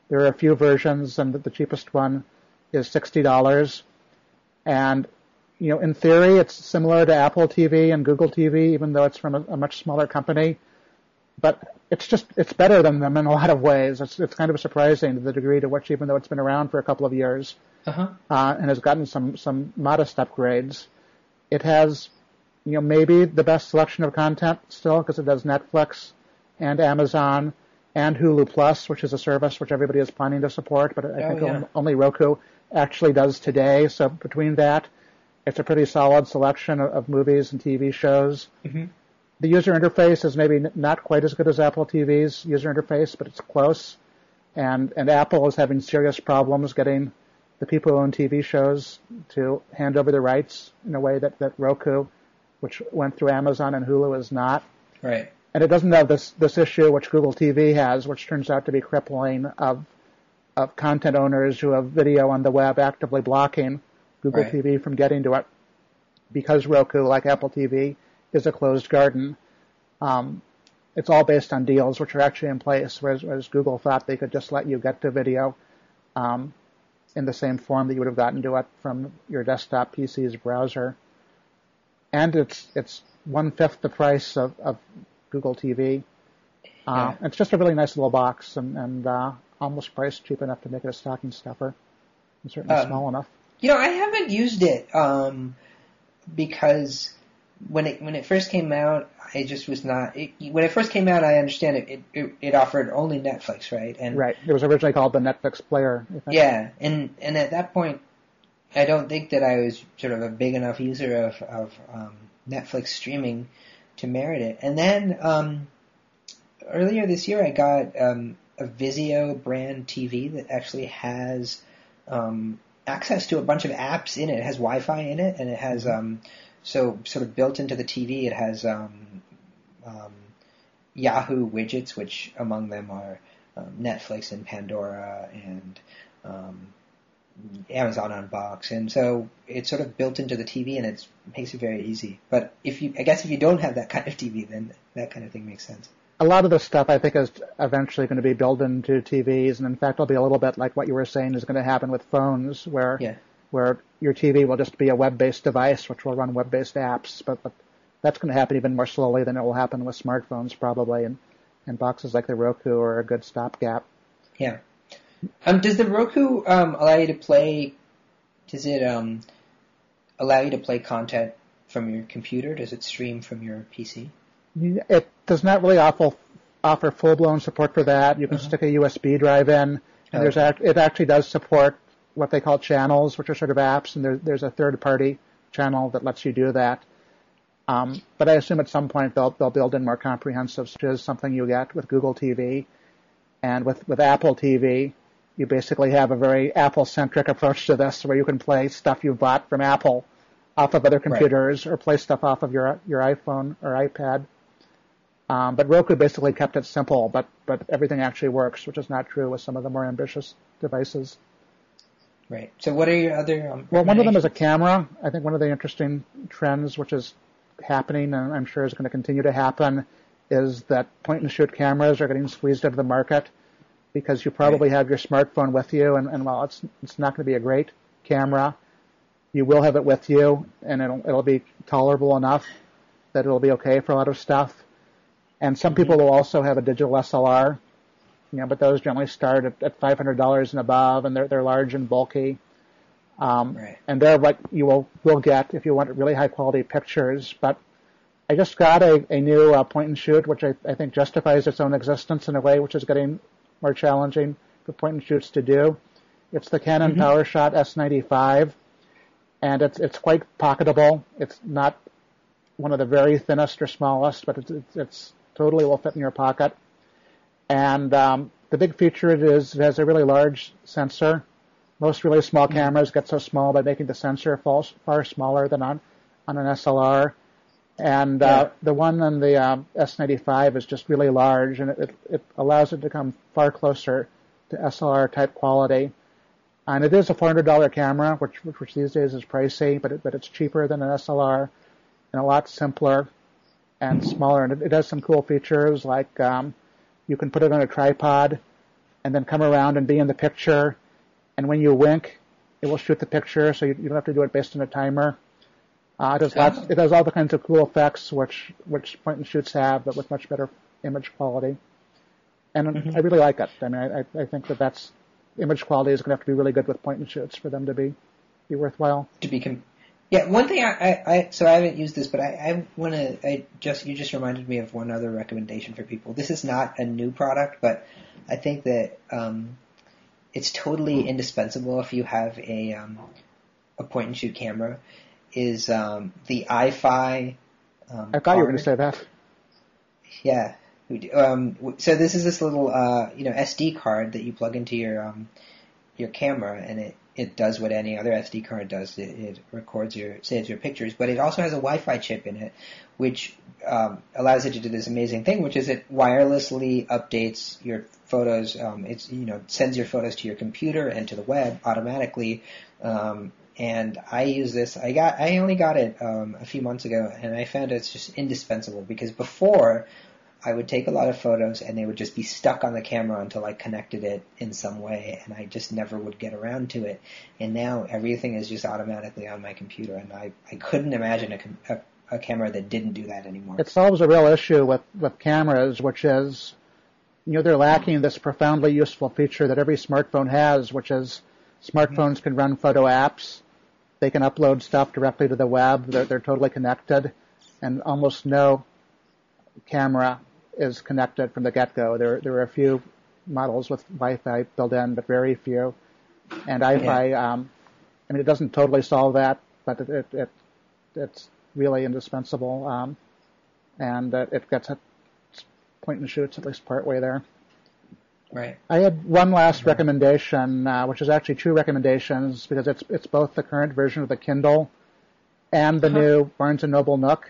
There are a few versions, and the cheapest one is $60. And, in theory, it's similar to Apple TV and Google TV, even though it's from a much smaller company. But it's better than them in a lot of ways. It's kind of surprising to the degree to which, even though it's been around for a couple of years, and has gotten some modest upgrades, it has, maybe the best selection of content still, because it does Netflix and Amazon and Hulu Plus, which is a service which everybody is planning to support, but I think only Roku actually does today. So between that, it's a pretty solid selection of movies and TV shows. Mm-hmm. The user interface is maybe not quite as good as Apple TV's user interface, but it's close. And Apple is having serious problems getting the people who own TV shows to hand over the rights in a way that Roku, which went through Amazon and Hulu, is not. Right. And it doesn't have this issue which Google TV has, which turns out to be crippling, of content owners who have video on the web actively blocking Google TV from getting to it, because Roku, like Apple TV, is a closed garden. It's all based on deals which are actually in place, whereas Google thought they could just let you get to video in the same form that you would have gotten to it from your desktop PC's browser. And it's 1/5 the price of Google TV. It's just a really nice little box and almost priced cheap enough to make it a stocking stuffer, and certainly small enough. I haven't used it because when it first came out, I just was not. When it first came out, I understand it offered only Netflix, right? And right. It was originally called the Netflix Player. Yeah, and at that point, I don't think that I was sort of a big enough user of Netflix streaming to merit it. And then earlier this year, I got a Vizio brand TV that actually has access to a bunch of apps in it. It has Wi-Fi in it, and it has so sort of built into the TV. It has Yahoo widgets, which among them are Netflix and Pandora and Amazon Unbox, and so it's sort of built into the TV, and it makes it very easy. But if you don't have that kind of TV, then that kind of thing makes sense. A lot of this stuff, I think, is eventually going to be built into TVs, and in fact, it'll be a little bit like what you were saying is going to happen with phones, where your TV will just be a web-based device which will run web-based apps, but that's going to happen even more slowly than it will happen with smartphones, probably, and boxes like the Roku are a good stopgap. Yeah. Does the Roku allow you to play? Does it allow you to play content from your computer? Does it stream from your PC? It does not really offer full-blown support for that. You can stick a USB drive in, and it actually does support what they call channels, which are sort of apps, and there's a third-party channel that lets you do that. But I assume at some point they'll build in more comprehensive, which is something you get with Google TV, and with Apple TV. You basically have a very Apple-centric approach to this, where you can play stuff you bought from Apple off of other computers, or play stuff off of your iPhone or iPad. But Roku basically kept it simple, but everything actually works, which is not true with some of the more ambitious devices. Right. So what are your other Well, one of them is a camera. I think one of the interesting trends, which is happening, and I'm sure is going to continue to happen, is that point-and-shoot cameras are getting squeezed out of the market, because you probably have your smartphone with you, and while it's not going to be a great camera, you will have it with you, and it'll be tolerable enough that it'll be okay for a lot of stuff. And some people will also have a digital SLR, but those generally start at $500 and above, and they're large and bulky. And they're what you will get if you want really high quality pictures. But I just got a new point and shoot, which I think justifies its own existence in a way which is getting more challenging for point and shoots to do. It's the Canon PowerShot S95, and it's quite pocketable. It's not one of the very thinnest or smallest, but it's totally will fit in your pocket. And the big feature it has a really large sensor. Most really small cameras get so small by making the sensor far smaller than on an SLR. And the one on the S95 is just really large, and it allows it to come far closer to SLR type quality. And it is a $400 camera, which these days is pricey, but it's cheaper than an SLR and a lot simpler and smaller. And it has some cool features like you can put it on a tripod and then come around and be in the picture. And when you wink, it will shoot the picture, so you don't have to do it based on a timer. It does all the kinds of cool effects which point and shoots have, but with much better image quality. And I really like it. I mean, I think that's image quality is going to have to be really good with point and shoots for them to be worthwhile. Yeah, one thing so I haven't used this, but you just reminded me of one other recommendation for people. This is not a new product, but I think that it's totally indispensable if you have a point and shoot camera. Is the iFi? I thought you were going to say that. Yeah. So this is this little SD card that you plug into your camera, and it does what any other SD card does. It records saves your pictures, but it also has a Wi-Fi chip in it, which allows it to do this amazing thing, which is it wirelessly updates your photos. It sends your photos to your computer and to the web automatically. And I use this. I only got it a few months ago, and I found it's just indispensable because before I would take a lot of photos and they would just be stuck on the camera until I connected it in some way, and I just never would get around to it. And now everything is just automatically on my computer, and I couldn't imagine a camera that didn't do that anymore. It solves a real issue with cameras, which is, they're lacking this profoundly useful feature that every smartphone has, which is smartphones can run photo apps. They can upload stuff directly to the web. They're totally connected, and almost no camera is connected from the get-go. There are a few models with Wi-Fi built in, but very few. And iFi, it doesn't totally solve that, but it's really indispensable. And it gets a point and shoots at least partway there. Right. I had one last recommendation, which is actually two recommendations because it's both the current version of the Kindle and the new Barnes & Noble Nook.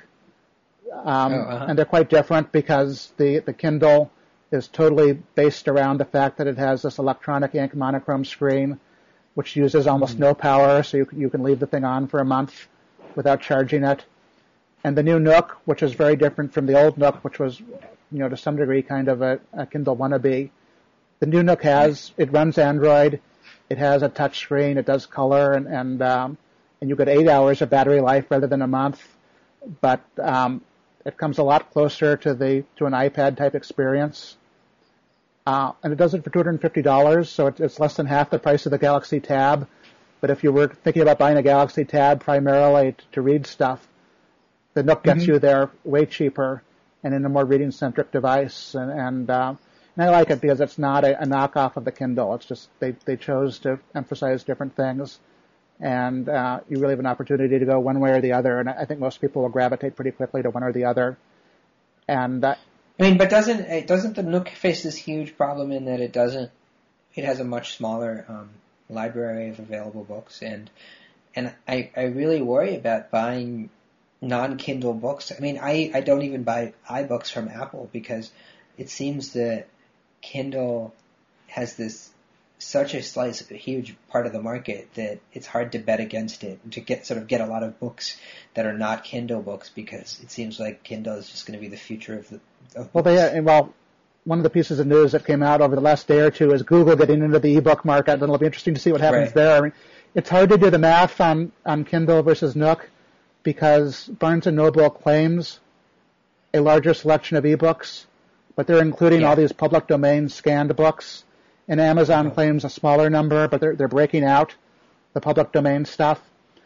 And they're quite different because the Kindle is totally based around the fact that it has this electronic ink monochrome screen, which uses almost no power, so you can leave the thing on for a month without charging it. And the new Nook, which is very different from the old Nook, which was, to some degree kind of a Kindle wannabe. The new Nook it runs Android, it has a touch screen, it does color, and you get 8 hours of battery life rather than a month. But it comes a lot closer to an iPad type experience. And it does it for $250, so it's less than half the price of the Galaxy Tab. But if you were thinking about buying a Galaxy Tab primarily to read stuff, the Nook gets you there way cheaper and in a more reading-centric device. And I like it because it's not a knockoff of the Kindle. It's just they chose to emphasize different things. And you really have an opportunity to go one way or the other. And I think most people will gravitate pretty quickly to one or the other. And but doesn't the Nook face this huge problem in that it has a much smaller library of available books, and I really worry about buying non-Kindle books. I don't even buy iBooks from Apple because it seems that Kindle has such a huge part of the market that it's hard to bet against it and to get a lot of books that are not Kindle books because it seems like Kindle is just going to be the future of books. One of the pieces of news that came out over the last day or two is Google getting into the ebook market, and it'll be interesting to see what happens there. It's hard to do the math on Kindle versus Nook because Barnes & Noble claims a larger selection of ebooks, but they're including all these public domain scanned books. And Amazon claims a smaller number, but they're breaking out the public domain stuff.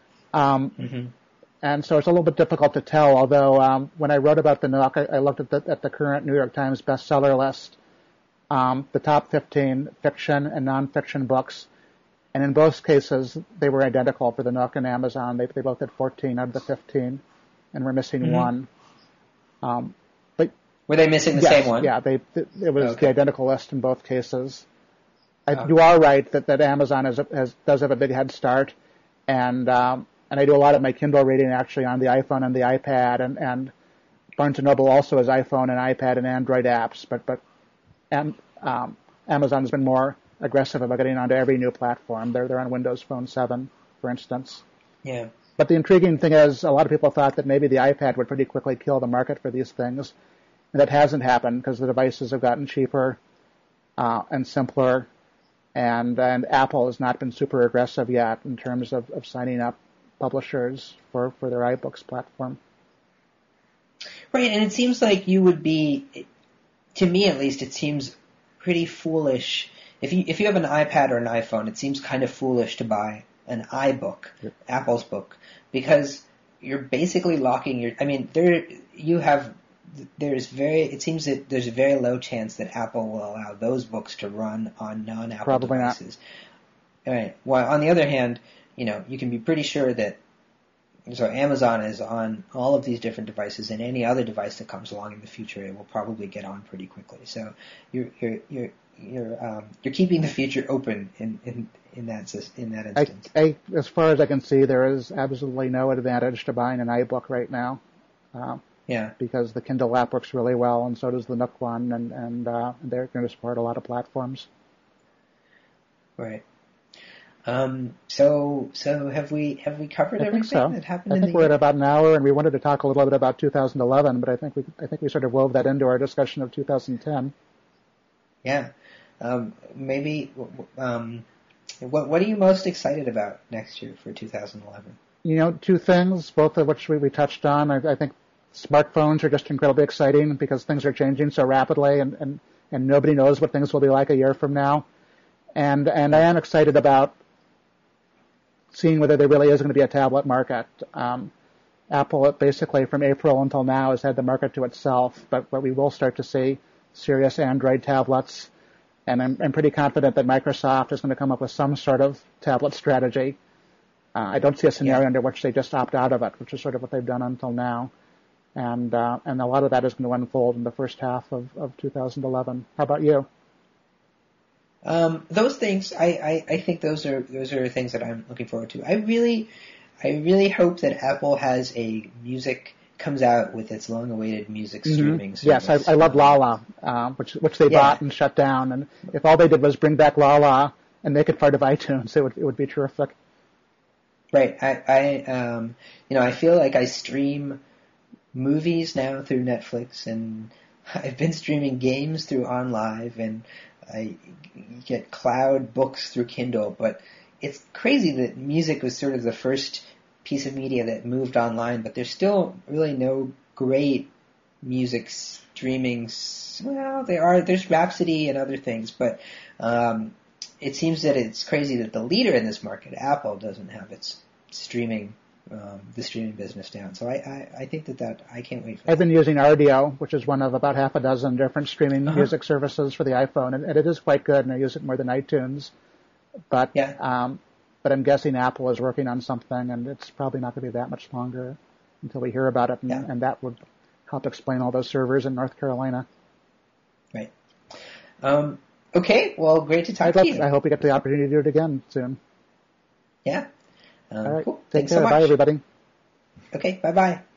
And so it's a little bit difficult to tell, although when I wrote about the Nook, I looked at the current New York Times bestseller list, the top 15 fiction and nonfiction books, and in both cases they were identical for the Nook and Amazon. They both had 14 out of the 15, and we're missing one. But were they missing the same one? Yeah, it was the identical list in both cases. You are right that Amazon does have a big head start, and I do a lot of my Kindle reading actually on the iPhone and the iPad, and Barnes & Noble also has iPhone and iPad and Android apps, but Amazon has been more aggressive about getting onto every new platform. They're on Windows Phone 7, for instance. Yeah. But the intriguing thing is a lot of people thought that maybe the iPad would pretty quickly kill the market for these things, and that hasn't happened because the devices have gotten cheaper. and simpler. And Apple has not been super aggressive yet in terms of signing up publishers for their iBooks platform. Right, and it seems like you would be, to me at least, it seems pretty foolish. If you have an iPad or an iPhone, it seems kind of foolish to buy an iBook, Yep. Apple's book, because you're basically locking your. I mean, it seems that there's a very low chance that Apple will allow those books to run on non-Apple Probably devices. All right. While on the other hand, you can be pretty sure that. So Amazon is on all of these different devices, and any other device that comes along in the future, it will probably get on pretty quickly. So you're keeping the future open in that instance. As far as I can see, there is absolutely no advantage to buying an iBook right now. Yeah. Because the Kindle app works really well, and so does the Nook one, and they're going to support a lot of platforms. Right. So have we covered everything that happened in the year? I think we're at about an hour, and we wanted to talk a little bit about 2011, but I think we sort of wove that into our discussion of 2010. Yeah. Maybe. What are you most excited about next year for 2011? Two things, both of which we touched on. I think smartphones are just incredibly exciting because things are changing so rapidly, and nobody knows what things will be like a year from now. And I am excited about seeing whether there really is going to be a tablet market. Apple, basically from April until now, has had the market to itself, but we will start to see serious Android tablets, and I'm pretty confident that Microsoft is going to come up with some sort of tablet strategy. I don't see a scenario under which they just opt out of it, which is sort of what they've done until now. And a lot of that is going to unfold in the first half of 2011. How about you? Those things, I think those are things that I'm looking forward to. I really hope that Apple has comes out with its long-awaited music streaming service. Yes, I love Lala, which they bought and shut down. And if all they did was bring back Lala and make it part of iTunes, it would be terrific. Right. I feel like I stream movies now through Netflix, and I've been streaming games through OnLive, and I get cloud books through Kindle, but it's crazy that music was sort of the first piece of media that moved online, but there's still really no great music streaming. Well, there's Rhapsody and other things, but it seems that it's crazy that the leader in this market, Apple, doesn't have its streaming, the streaming business down. So I think that I can't wait for that. I've been using Rdio, which is one of about half a dozen different streaming music services for the iPhone, and it is quite good, and I use it more than iTunes. But I'm guessing Apple is working on something, and it's probably not going to be that much longer until we hear about it, and that would help explain all those servers in North Carolina. Right. Okay, well, great to talk to you. I hope we get the opportunity to do it again soon. Yeah. All right. Cool. Take care. So much. Bye, everybody. Okay, bye-bye.